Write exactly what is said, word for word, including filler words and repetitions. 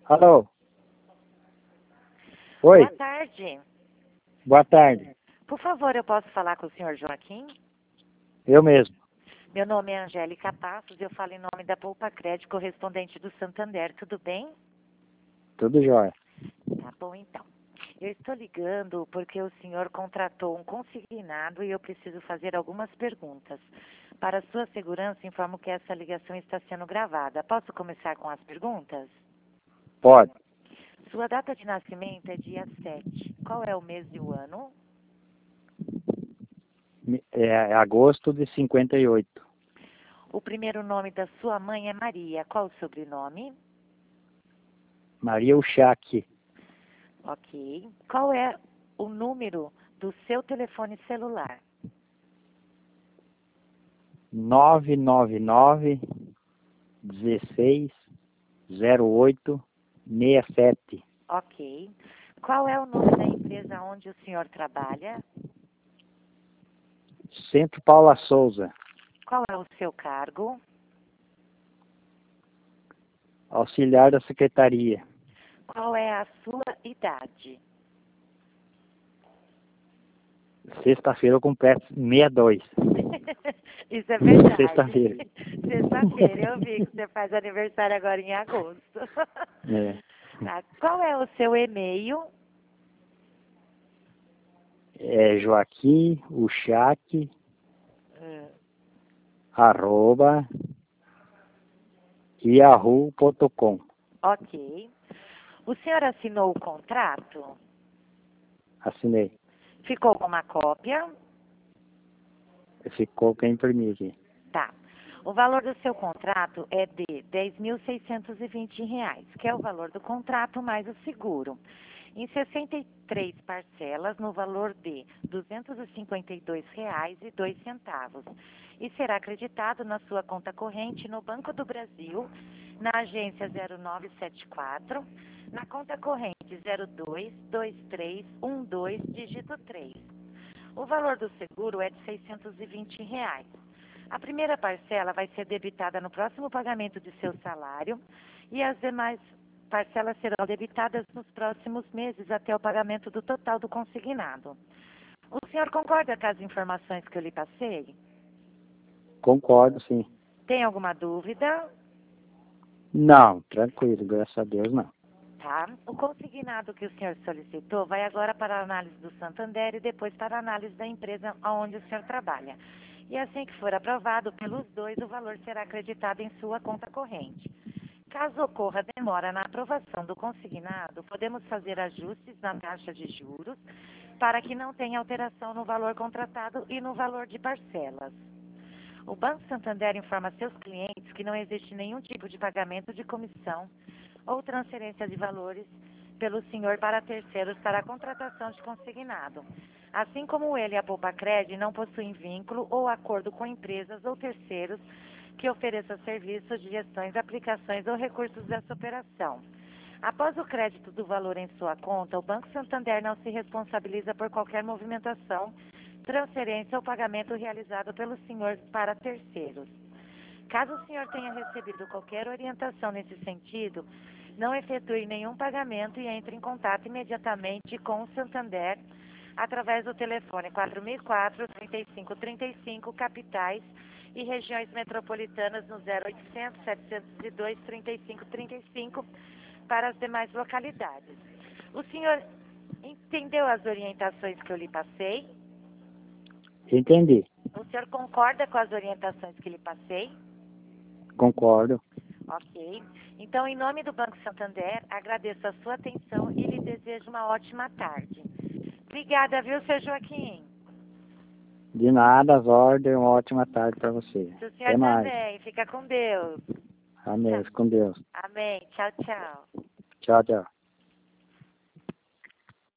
Alô? Oi, Boa tarde. boa tarde. Por favor, eu posso falar com o senhor Joaquim? Eu mesmo. Meu nome é Angélica Passos e eu falo em nome da Poupa Crédito, correspondente do Santander. Tudo bem? Tudo jóia. Tá bom, então. Eu estou ligando porque o senhor contratou um consignado e eu preciso fazer algumas perguntas. Para sua segurança, informo que essa ligação está sendo gravada. Posso começar com as perguntas? Pode. Sua data de nascimento é dia sete. Qual é o mês e o ano? É agosto de cinquenta e oito. O primeiro nome da sua mãe é Maria. Qual o sobrenome? Maria Uchac. Ok. Qual é o número do seu telefone celular? nove nove nove, dezesseis, zero oito, seis sete. Ok. Qual é o nome da empresa onde o senhor trabalha? Centro Paula Souza. Qual é o seu cargo? Auxiliar da Secretaria. Qual é a sua idade? Sexta-feira eu completo sessenta e dois. Isso é verdade. Sexta-feira. Sexta-feira, eu vi que você faz aniversário agora em agosto. É. Tá. Qual é o seu e-mail? É Joaquim Uchac, Hum, arroba, yahoo ponto com. ok. O senhor assinou o contrato? Assinei. Ficou com uma cópia? Ficou quem imprimir aqui. Tá. O valor do seu contrato é de dez mil seiscentos e vinte reais, que é o valor do contrato mais o seguro. Em sessenta e três parcelas, no valor de duzentos e cinquenta e dois reais e dois centavos. E será acreditado na sua conta corrente no Banco do Brasil, na agência zero nove sete quatro, na conta corrente zero dois dois três um dois, dígito três. O valor do seguro é de seiscentos e vinte reais. A primeira parcela vai ser debitada no próximo pagamento de seu salário e as demais parcelas serão debitadas nos próximos meses até o pagamento do total do consignado. O senhor concorda com as informações que eu lhe passei? Concordo, sim. Tem alguma dúvida? Não, tranquilo, graças a Deus não. Tá. O consignado que o senhor solicitou vai agora para a análise do Santander e depois para a análise da empresa onde o senhor trabalha. E assim que for aprovado pelos dois, o valor será acreditado em sua conta corrente. Caso ocorra demora na aprovação do consignado, podemos fazer ajustes na taxa de juros para que não tenha alteração no valor contratado e no valor de parcelas. O Banco Santander informa seus clientes que não existe nenhum tipo de pagamento de comissão ou transferência de valores pelo senhor para terceiros para a contratação de consignado. Assim como ele e a Poupa Crédito não possuem vínculo ou acordo com empresas ou terceiros que ofereçam serviços de gestões, aplicações ou recursos dessa operação. Após o crédito do valor em sua conta, o Banco Santander não se responsabiliza por qualquer movimentação, transferência ou pagamento realizado pelo senhor para terceiros. Caso o senhor tenha recebido qualquer orientação nesse sentido, não efetue nenhum pagamento e entre em contato imediatamente com o Santander através do telefone quatro mil e quatro, trinta e cinco trinta e cinco, capitais e regiões metropolitanas no zero oitocentos, setecentos e dois, trinta e cinco trinta e cinco para as demais localidades. O senhor entendeu as orientações que eu lhe passei? Entendi. O senhor concorda com as orientações que lhe passei? Concordo. Ok. Então, em nome do Banco Santander, agradeço a sua atenção e lhe desejo uma ótima tarde. Obrigada, viu, seu Joaquim? De nada, as ordens, uma ótima tarde para você. O senhor Até mais. também. Fica com Deus. Amém, Tchau. fique com Deus. Amém. Tchau, tchau. Tchau, tchau.